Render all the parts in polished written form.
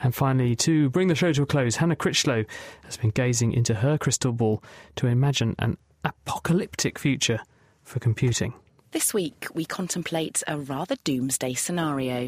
And finally, to bring the show to a close, Hannah Critchlow has been gazing into her crystal ball to imagine an apocalyptic future for computing. This week, we contemplate a rather doomsday scenario.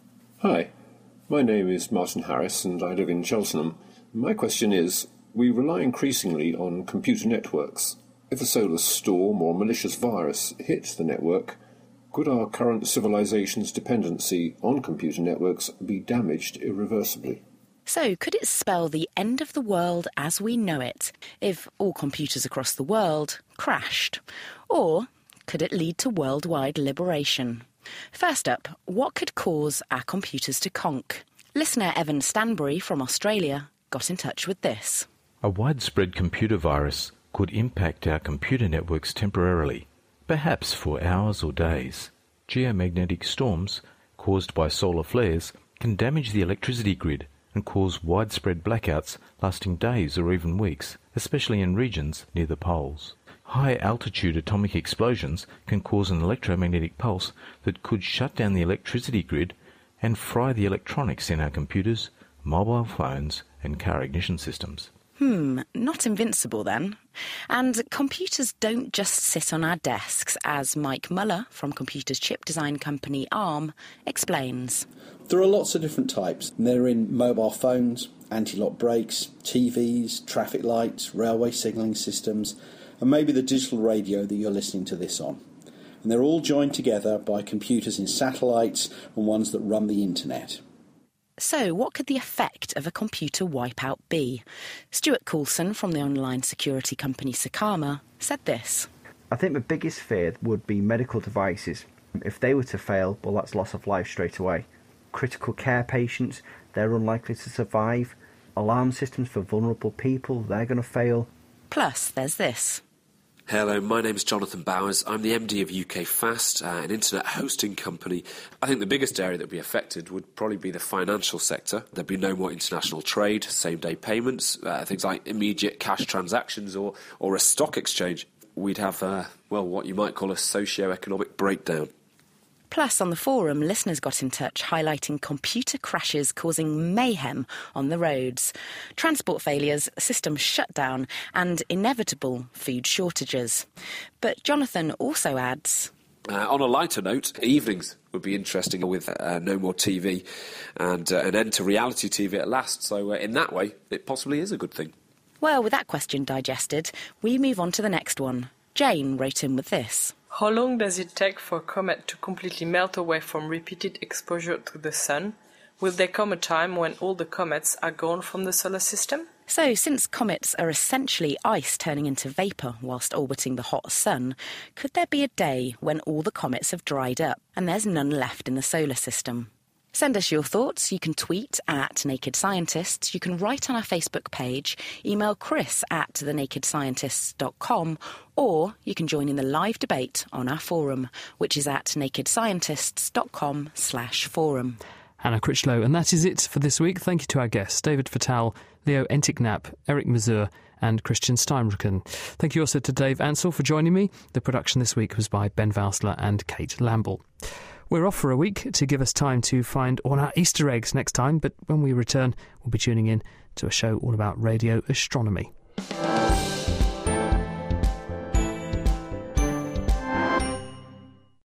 Hi, my name is Martin Harris and I live in Cheltenham. My question is, we rely increasingly on computer networks. If a solar storm or malicious virus hit the network, could our current civilization's dependency on computer networks be damaged irreversibly? So, could it spell the end of the world as we know it if all computers across the world crashed? Or could it lead to worldwide liberation? First up, what could cause our computers to conk? Listener Evan Stanbury from Australia got in touch with this. A widespread computer virus could impact our computer networks temporarily, perhaps for hours or days. Geomagnetic storms caused by solar flares can damage the electricity grid and cause widespread blackouts lasting days or even weeks, especially in regions near the poles. High-altitude atomic explosions can cause an electromagnetic pulse that could shut down the electricity grid and fry the electronics in our computers, mobile phones and car ignition systems. Not invincible then. And computers don't just sit on our desks, as Mike Muller from computers chip design company ARM explains. There are lots of different types. They're in mobile phones, anti-lock brakes, TVs, traffic lights, railway signalling systems, and maybe the digital radio that you're listening to this on. And they're all joined together by computers in satellites and ones that run the internet. So, what could the effect of a computer wipeout be? Stuart Coulson from the online security company Sakama said this. I think the biggest fear would be medical devices. If they were to fail, well, that's loss of life straight away. Critical care patients, they're unlikely to survive. Alarm systems for vulnerable people, they're going to fail. Plus, there's this. Hello, my name's Jonathan Bowers. I'm the MD of UK Fast, an internet hosting company. I think the biggest area that would be affected would probably be the financial sector. There'd be no more international trade, same-day payments, things like immediate cash transactions or a stock exchange. We'd have, what you might call a socio-economic breakdown. Plus, on the forum, listeners got in touch highlighting computer crashes causing mayhem on the roads, transport failures, system shutdown and inevitable food shortages. But Jonathan also adds... on a lighter note, evenings would be interesting with no more TV and an end to reality TV at last. So in that way, it possibly is a good thing. Well, with that question digested, we move on to the next one. Jane wrote in with this. How long does it take for a comet to completely melt away from repeated exposure to the sun? Will there come a time when all the comets are gone from the solar system? So, since comets are essentially ice turning into vapour whilst orbiting the hot sun, could there be a day when all the comets have dried up and there's none left in the solar system? Send us your thoughts. You can tweet at Naked Scientists. You can write on our Facebook page, email chris@thenakedscientists.com, or you can join in the live debate on our forum, which is at nakedscientists.com/forum. Hannah Critchlow, and that is it for this week. Thank you to our guests, David Fattal, Leo Enticknap, Eric Mazur and Christian Steinrücken. Thank you also to Dave Ansell for joining me. The production this week was by Ben Valsler and Kate Lamble. We're off for a week to give us time to find all our Easter eggs next time, but when we return, we'll be tuning in to a show all about radio astronomy.